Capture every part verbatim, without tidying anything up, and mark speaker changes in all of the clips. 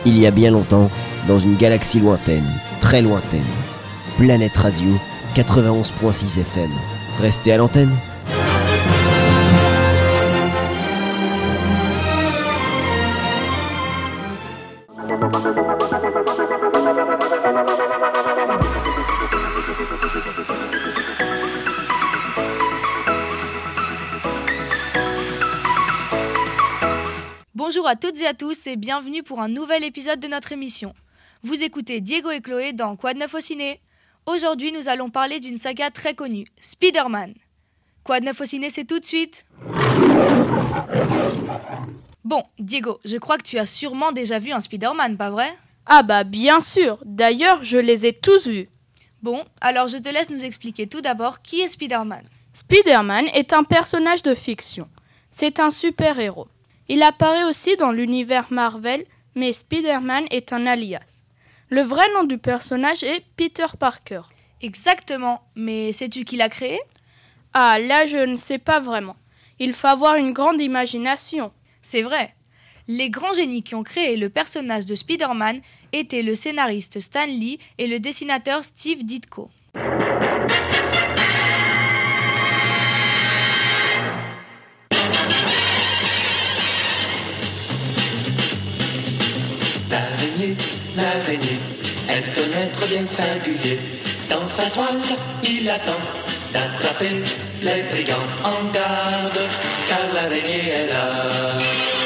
Speaker 1: Il y a bien longtemps, dans une galaxie lointaine, très lointaine. Planète Radio, quatre-vingt-onze virgule six F M. Restez à l'antenne.
Speaker 2: Bonjour à toutes et à tous et bienvenue pour un nouvel épisode de notre émission. Vous écoutez Diego et Chloé dans Quoi de neuf au ciné ? Aujourd'hui, nous allons parler d'une saga très connue, Spider-Man. Quoi de neuf au ciné, c'est tout de suite. Bon, Diego, je crois que tu as sûrement déjà vu un Spider-Man, pas vrai ?
Speaker 3: Ah bah bien sûr, d'ailleurs je les ai tous vus.
Speaker 2: Bon, alors je te laisse nous expliquer tout d'abord qui est Spider-Man.
Speaker 3: Spider-Man est un personnage de fiction. C'est un super-héros. Il apparaît aussi dans l'univers Marvel, mais Spider-Man est un alias. Le vrai nom du personnage est Peter Parker.
Speaker 2: Exactement, mais sais-tu qui l'a créé ?
Speaker 3: Ah, là je ne sais pas vraiment. Il faut avoir une grande imagination.
Speaker 2: C'est vrai. Les grands génies qui ont créé le personnage de Spider-Man étaient le scénariste Stan Lee et le dessinateur Steve Ditko.
Speaker 4: L'araignée, l'araignée, est un être bien singulier. Dans sa toile, il attend d'attraper les brigands. En garde, car l'araignée est là.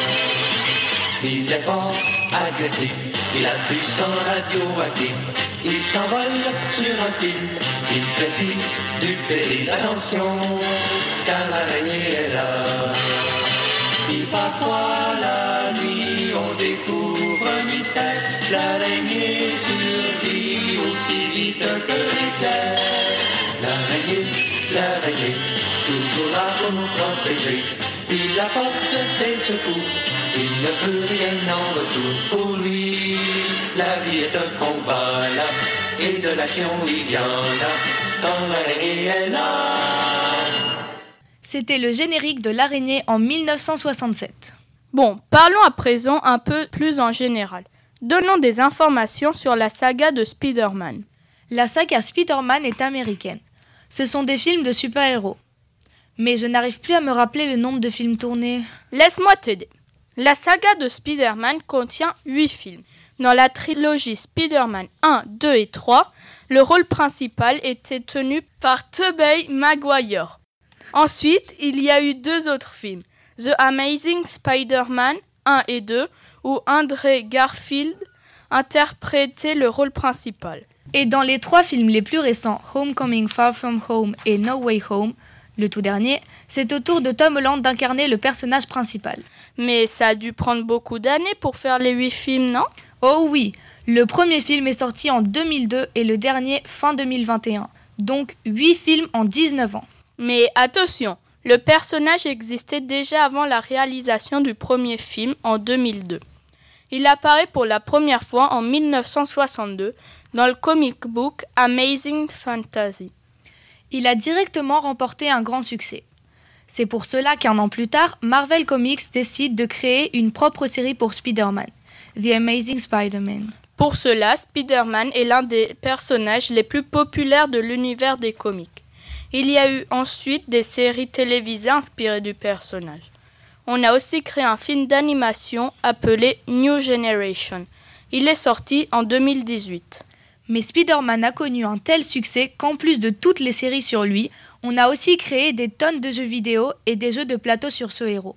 Speaker 4: Il est fort, agressif, il a du sang radioactif. Il s'envole sur un fil, il préfie du péril. Attention, car l'araignée est là. Si parfois la nuit on découvre un mystère, l'araignée survit aussi vite que l'éclair. L'araignée, l'araignée, toujours là pour nous protéger. Il apporte des secours, il ne peut rien en retour. Pour lui, la vie est un combat là, et de l'action il y en a, quand l'araignée est là.
Speaker 2: C'était le générique de l'araignée en dix-neuf cent soixante-sept.
Speaker 3: Bon, parlons à présent un peu plus en général. Donnons des informations sur la saga de Spider-Man.
Speaker 2: La saga Spider-Man est américaine. Ce sont des films de super-héros. Mais je n'arrive plus à me rappeler le nombre de films tournés.
Speaker 3: Laisse-moi t'aider. La saga de Spider-Man contient huit films. Dans la trilogie Spider-Man un, deux et trois, le rôle principal était tenu par Tobey Maguire. Ensuite, il y a eu deux autres films, The Amazing Spider-Man un et deux, où Andrew Garfield interprétait le rôle principal.
Speaker 2: Et dans les trois films les plus récents, Homecoming, Far From Home et No Way Home, le tout dernier, c'est au tour de Tom Holland d'incarner le personnage principal.
Speaker 3: Mais ça a dû prendre beaucoup d'années pour faire les huit films, non ?
Speaker 2: Oh oui, le premier film est sorti en deux mille deux et le dernier fin deux mille vingt et un, donc huit films en dix-neuf ans.
Speaker 3: Mais attention, le personnage existait déjà avant la réalisation du premier film en deux mille deux. Il apparaît pour la première fois en dix-neuf cent soixante-deux dans le comic book Amazing Fantasy.
Speaker 2: Il a directement remporté un grand succès. C'est pour cela qu'un an plus tard, Marvel Comics décide de créer une propre série pour Spider-Man, The Amazing Spider-Man.
Speaker 3: Pour cela, Spider-Man est l'un des personnages les plus populaires de l'univers des comics. Il y a eu ensuite des séries télévisées inspirées du personnage. On a aussi créé un film d'animation appelé New Generation. Il est sorti en deux mille dix-huit.
Speaker 2: Mais Spider-Man a connu un tel succès qu'en plus de toutes les séries sur lui, on a aussi créé des tonnes de jeux vidéo et des jeux de plateau sur ce héros.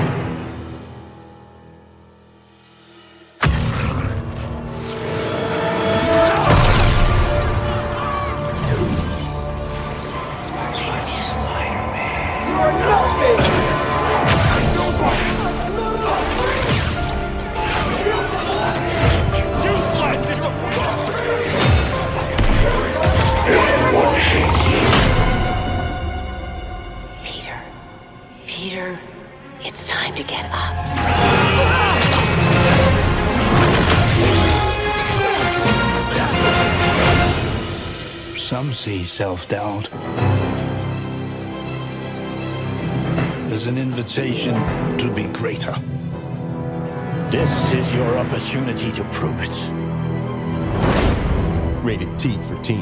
Speaker 5: Peter, it's time to get up.
Speaker 6: Some see self-doubt as an invitation to be greater. This is your opportunity to prove it.
Speaker 7: Rated T for teen.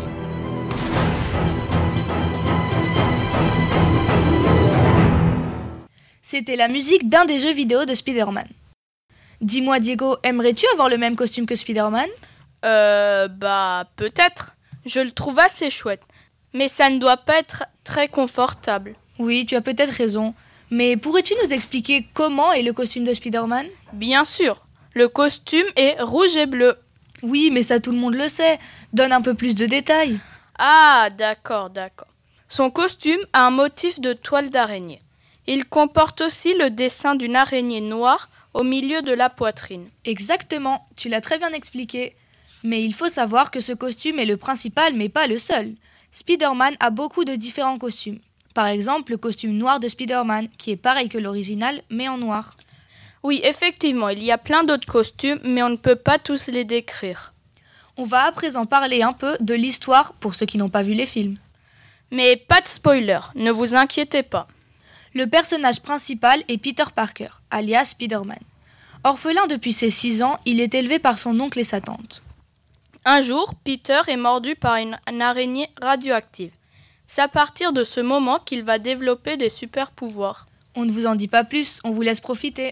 Speaker 2: C'était la musique d'un des jeux vidéo de Spider-Man. Dis-moi Diego, aimerais-tu avoir le même costume que Spider-Man ?
Speaker 3: Euh, bah, peut-être. Je le trouve assez chouette. Mais ça ne doit pas être très confortable.
Speaker 2: Oui, tu as peut-être raison. Mais pourrais-tu nous expliquer comment est le costume de Spider-Man ?
Speaker 3: Bien sûr. Le costume est rouge et bleu.
Speaker 2: Oui, mais ça tout le monde le sait. Donne un peu plus de détails.
Speaker 3: Ah, d'accord, d'accord. Son costume a un motif de toile d'araignée. Il comporte aussi le dessin d'une araignée noire au milieu de la poitrine.
Speaker 2: Exactement, tu l'as très bien expliqué. Mais il faut savoir que ce costume est le principal, mais pas le seul. Spider-Man a beaucoup de différents costumes. Par exemple, le costume noir de Spider-Man, qui est pareil que l'original, mais en noir.
Speaker 3: Oui, effectivement, il y a plein d'autres costumes, mais on ne peut pas tous les décrire.
Speaker 2: On va à présent parler un peu de l'histoire pour ceux qui n'ont pas vu les films.
Speaker 3: Mais pas de spoiler, ne vous inquiétez pas.
Speaker 2: Le personnage principal est Peter Parker, alias Spider-Man. Orphelin depuis ses six ans, il est élevé par son oncle et sa tante.
Speaker 3: Un jour, Peter est mordu par une, une araignée radioactive. C'est à partir de ce moment qu'il va développer des super pouvoirs.
Speaker 2: On ne vous en dit pas plus, on vous laisse profiter.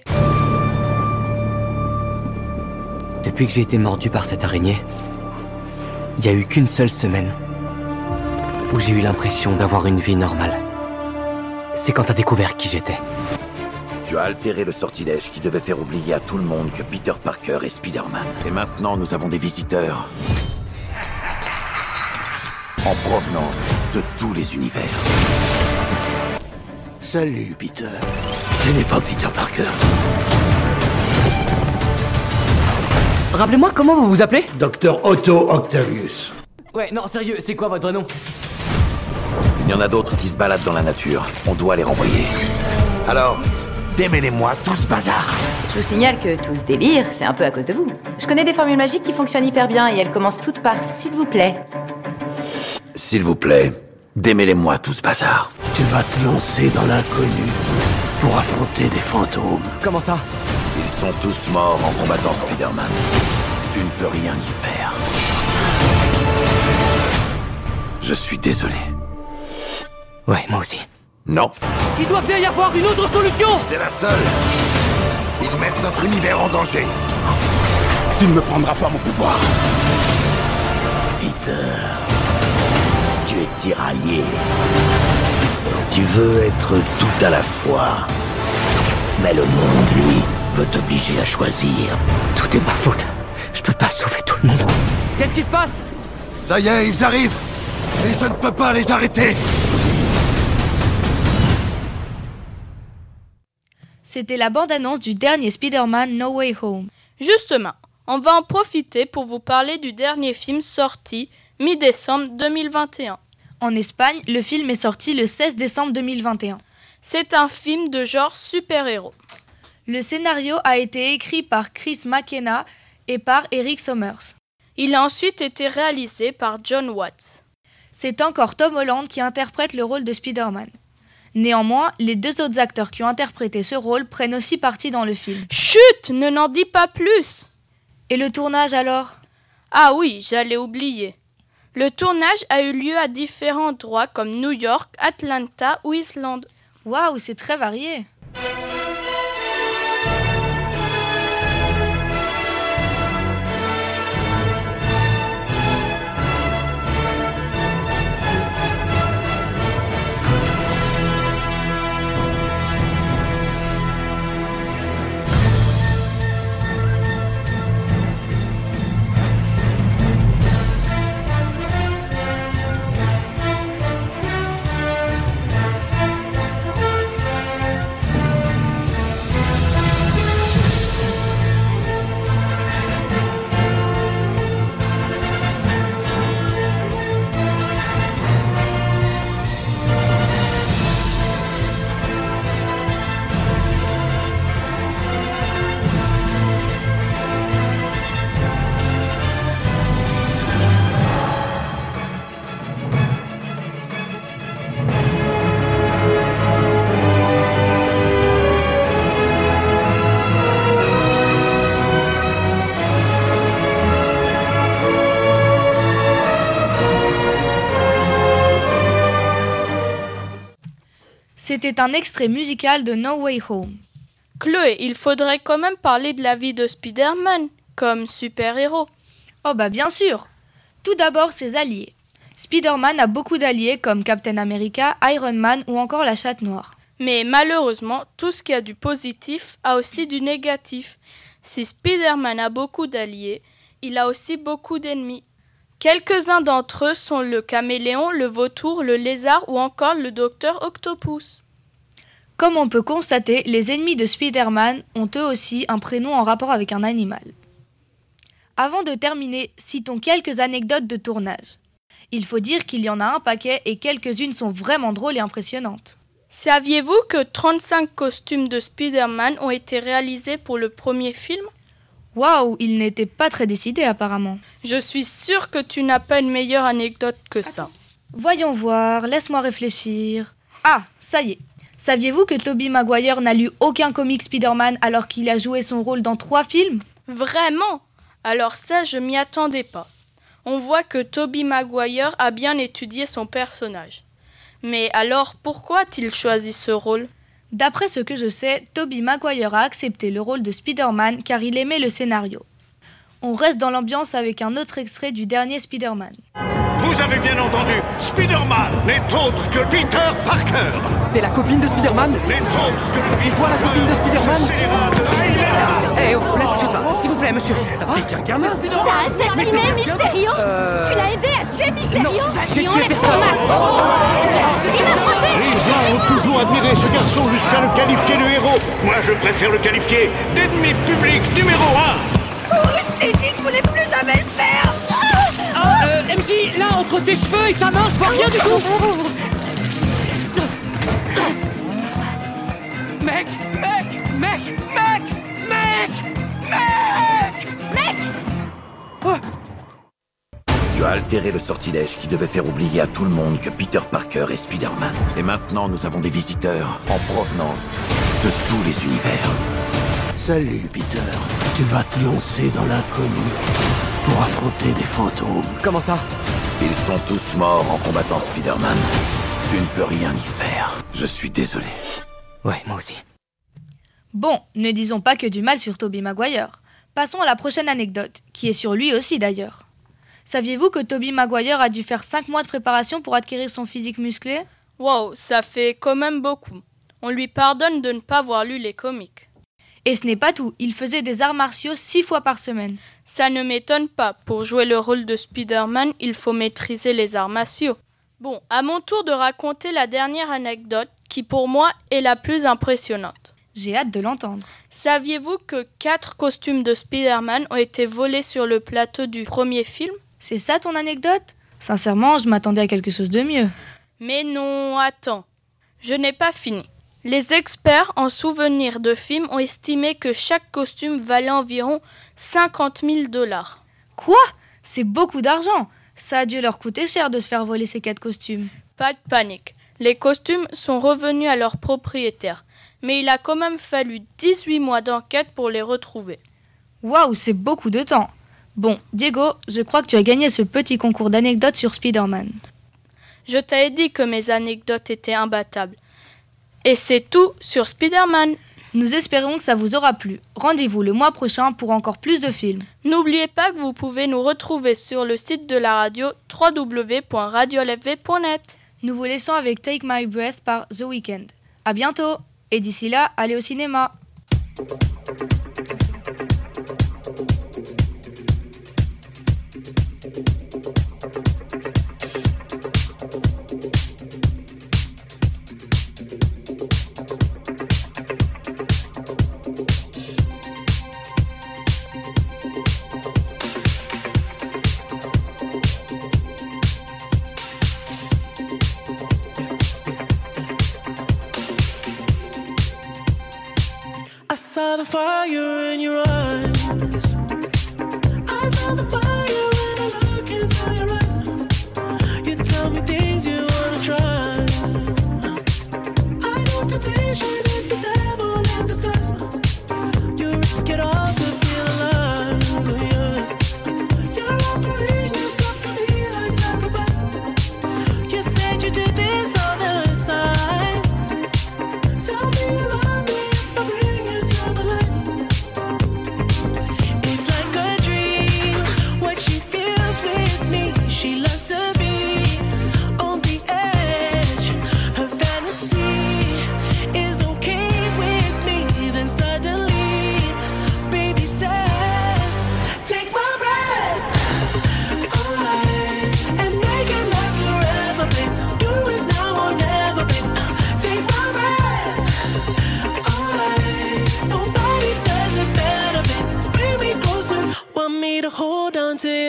Speaker 8: Depuis que j'ai été mordu par cette araignée, il n'y a eu qu'une seule semaine où j'ai eu l'impression d'avoir une vie normale. C'est quand t'as découvert qui j'étais.
Speaker 9: Tu as altéré le sortilège qui devait faire oublier à tout le monde que Peter Parker est Spider-Man. Et maintenant, nous avons des visiteurs en provenance de tous les univers.
Speaker 6: Salut, Peter. Je n'ai pas Peter Parker.
Speaker 8: Rappelez-moi comment vous vous appelez ?
Speaker 6: Docteur Otto Octavius.
Speaker 8: Ouais, non, sérieux, c'est quoi votre nom ?
Speaker 9: Il y en a d'autres qui se baladent dans la nature. On doit les renvoyer. Alors, démêlez-moi tout ce bazar.
Speaker 10: Je vous signale que tout ce délire, c'est un peu à cause de vous. Je connais des formules magiques qui fonctionnent hyper bien et elles commencent toutes par « s'il vous plaît ».
Speaker 9: S'il vous plaît, démêlez-moi tout ce bazar.
Speaker 6: Tu vas te lancer dans l'inconnu pour affronter des fantômes.
Speaker 8: Comment ça ?
Speaker 9: Ils sont tous morts en combattant Spider-Man. Tu ne peux rien y faire. Je suis désolé.
Speaker 8: Ouais, moi aussi.
Speaker 9: Non.
Speaker 8: Il doit bien y avoir une autre solution !
Speaker 9: C'est la seule. Ils mettent notre univers en danger.
Speaker 6: Tu ne me prendras pas mon pouvoir.
Speaker 9: Peter, tu es tiraillé. Tu veux être tout à la fois. Mais le monde, lui, veut t'obliger à choisir.
Speaker 8: Tout est ma faute. Je peux pas sauver tout le monde. Qu'est-ce qui se passe ?
Speaker 6: Ça y est, ils arrivent. Et je ne peux pas les arrêter.
Speaker 2: C'était la bande-annonce du dernier Spider-Man No Way Home.
Speaker 3: Justement, on va en profiter pour vous parler du dernier film sorti mi-décembre deux mille vingt et un.
Speaker 2: En Espagne, le film est sorti le seize décembre deux mille vingt et un.
Speaker 3: C'est un film de genre super-héros.
Speaker 2: Le scénario a été écrit par Chris McKenna et par Eric Sommers.
Speaker 3: Il a ensuite été réalisé par John Watts.
Speaker 2: C'est encore Tom Holland qui interprète le rôle de Spider-Man. Néanmoins, les deux autres acteurs qui ont interprété ce rôle prennent aussi partie dans le film.
Speaker 3: Chut, ne n'en dis pas plus.
Speaker 2: Et le tournage alors ?
Speaker 3: Ah oui, j'allais oublier. Le tournage a eu lieu à différents endroits comme New York, Atlanta ou Islande.
Speaker 2: Waouh, c'est très varié. C'était un extrait musical de No Way Home.
Speaker 3: Chloé, il faudrait quand même parler de la vie de Spider-Man comme super-héros.
Speaker 2: Oh bah bien sûr. Tout d'abord ses alliés. Spider-Man a beaucoup d'alliés comme Captain America, Iron Man ou encore la Chatte Noire.
Speaker 3: Mais malheureusement, tout ce qui a du positif a aussi du négatif. Si Spider-Man a beaucoup d'alliés, il a aussi beaucoup d'ennemis. Quelques-uns d'entre eux sont le caméléon, le vautour, le lézard ou encore le docteur Octopus.
Speaker 2: Comme on peut constater, les ennemis de Spider-Man ont eux aussi un prénom en rapport avec un animal. Avant de terminer, citons quelques anecdotes de tournage. Il faut dire qu'il y en a un paquet et quelques-unes sont vraiment drôles et impressionnantes.
Speaker 3: Saviez-vous que trente-cinq costumes de Spider-Man ont été réalisés pour le premier film ?
Speaker 2: Waouh, il n'était pas très décidé apparemment.
Speaker 3: Je suis sûre que tu n'as pas une meilleure anecdote que ça.
Speaker 2: Attends. Voyons voir, laisse-moi réfléchir. Ah, ça y est. Saviez-vous que Tobey Maguire n'a lu aucun comic Spider-Man alors qu'il a joué son rôle dans trois films ?
Speaker 3: Vraiment ? Alors ça, je m'y attendais pas. On voit que Tobey Maguire a bien étudié son personnage. Mais alors, pourquoi a-t-il choisi ce rôle ?
Speaker 2: D'après ce que je sais, Tobey Maguire a accepté le rôle de Spider-Man car il aimait le scénario. On reste dans l'ambiance avec un autre extrait du dernier Spider-Man.
Speaker 7: Vous avez bien entendu, Spider-Man n'est autre que Peter Parker.
Speaker 8: T'es la copine de Spider-Man ?
Speaker 7: N'est autre que le
Speaker 8: C'est toi la copine de Spider-Man ?
Speaker 7: Ah, il est là.
Speaker 8: Eh oh, la touchez pas, s'il vous plaît, monsieur. Ça va ?
Speaker 7: T'es qu'un gamin.
Speaker 11: T'as assassiné Mysterio ?
Speaker 8: Euh...
Speaker 11: Tu l'as aidé à tuer Mysterio ?
Speaker 8: Non, j'ai
Speaker 11: Vas-y,
Speaker 8: tué
Speaker 11: enlève ton
Speaker 8: personne.
Speaker 11: masque. Il m'a frappé.
Speaker 7: Les gens ont toujours admiré ce garçon jusqu'à le qualifier de héros. Moi, je préfère le qualifier d'ennemi public numéro un.
Speaker 11: Oh, je t'ai dit que je voulais plus jamais le faire.
Speaker 8: Ah, euh, M J, là, entre tes cheveux et ta main, je vois rien du tout. Mec, mec, mec, mec, mec, mec,
Speaker 11: Mec.
Speaker 8: Oh.
Speaker 9: Tu as altéré le sortilège qui devait faire oublier à tout le monde que Peter Parker est Spider-Man. Et maintenant, nous avons des visiteurs en provenance de tous les univers.
Speaker 6: Salut, Peter. Tu vas te lancer dans l'inconnu pour affronter des fantômes.
Speaker 8: Comment ça ?
Speaker 9: Ils sont tous morts en combattant Spider-Man. Tu ne peux rien y faire. Je suis désolé.
Speaker 8: Ouais, moi aussi.
Speaker 2: Bon, ne disons pas que du mal sur Tobey Maguire. Passons à la prochaine anecdote, qui est sur lui aussi d'ailleurs. Saviez-vous que Tobey Maguire a dû faire cinq mois de préparation pour acquérir son physique musclé ?
Speaker 3: Wow, ça fait quand même beaucoup. On lui pardonne de ne pas avoir lu les comics.
Speaker 2: Et ce n'est pas tout, il faisait des arts martiaux six fois par semaine.
Speaker 3: Ça ne m'étonne pas, pour jouer le rôle de Spider-Man, il faut maîtriser les arts martiaux. Bon, à mon tour de raconter la dernière anecdote, qui pour moi est la plus impressionnante.
Speaker 2: J'ai hâte de l'entendre.
Speaker 3: Saviez-vous que quatre costumes de Spider-Man ont été volés sur le plateau du premier film ?
Speaker 2: C'est ça ton anecdote ? Sincèrement, je m'attendais à quelque chose de mieux.
Speaker 3: Mais non, attends. Je n'ai pas fini. Les experts en souvenirs de films ont estimé que chaque costume valait environ cinquante mille dollars.
Speaker 2: Quoi ? C'est beaucoup d'argent. Ça a dû leur coûter cher de se faire voler ces quatre costumes.
Speaker 3: Pas de panique. Les costumes sont revenus à leurs propriétaires. Mais il a quand même fallu dix-huit mois d'enquête pour les retrouver.
Speaker 2: Waouh, c'est beaucoup de temps. Bon, Diego, je crois que tu as gagné ce petit concours d'anecdotes sur Spider-Man.
Speaker 3: Je t'avais dit que mes anecdotes étaient imbattables. Et c'est tout sur Spider-Man.
Speaker 2: Nous espérons que ça vous aura plu. Rendez-vous le mois prochain pour encore plus de films.
Speaker 3: N'oubliez pas que vous pouvez nous retrouver sur le site de la radio w w w point radio l f v point net.
Speaker 2: Nous vous laissons avec Take My Breath par The Weeknd. À bientôt. Et d'ici là, allez au cinéma.
Speaker 12: I saw the fire in your eyes. I saw the fire when I look into your eyes. You tell me things you wanna try. I know temptation is the devil in disguise. You risk it all to feel alive, yeah. You're offering yourself to me like sacrifice. You said you do this all the time.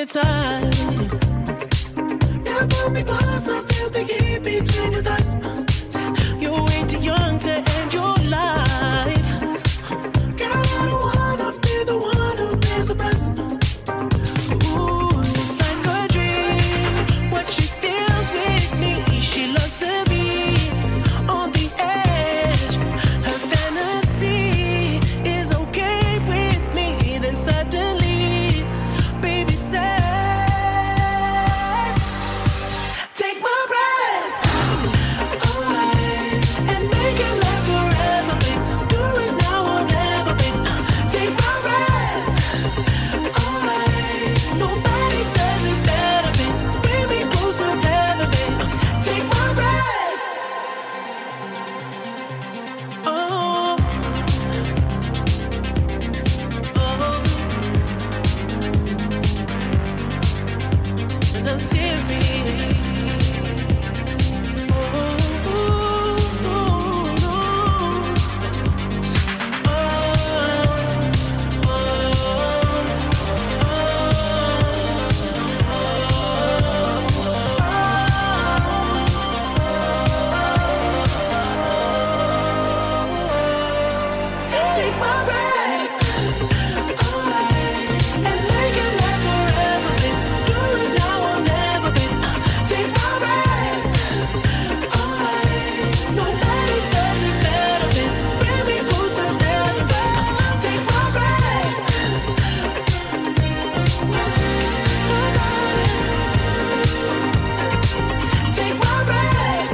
Speaker 12: it tight. You pull me close, I feel the heat between your thighs. You're way too young to end your life. Girl, I don't wanna be the one who pays the price. Ooh, it's like a dream. What she feels with me, she loves to be on the edge. Her fantasy is okay with me. Then suddenly, baby says, take my breath away and make it last forever, babe. Do it now or never, babe. Take my breath away. Nobody does it better, babe. Bring me close to heaven, babe. Take my breath. Oh, oh, and I'm serious. Take my breath away and make it last forever, babe. Do it now or never, babe. Take my breath away. Nobody does it better, babe. Bring me close to heaven, babe. Take my breath. Take my breath.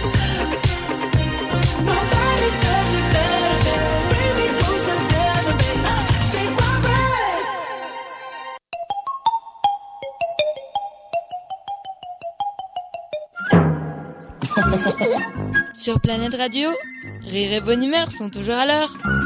Speaker 12: Nobody does it better, babe. Bring me close to heaven, babe. Take my breath.
Speaker 13: Sur Planète Radio, rire et bonne humeur sont toujours à l'heure.